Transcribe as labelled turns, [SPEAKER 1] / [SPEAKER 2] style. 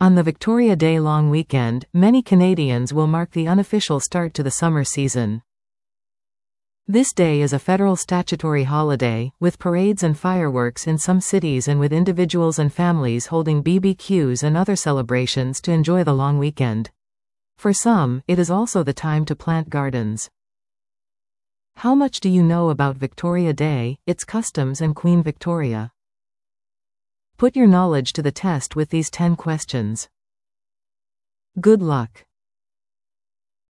[SPEAKER 1] On the Victoria Day long weekend, many Canadians will mark the unofficial start to the summer season. This day is a federal statutory holiday, with parades and fireworks in some cities and with individuals and families holding BBQs and other celebrations to enjoy the long weekend. For some, it is also the time to plant gardens. How much do you know about Victoria Day, its customs and Queen Victoria? Put your knowledge to the test with these 10 questions. Good luck.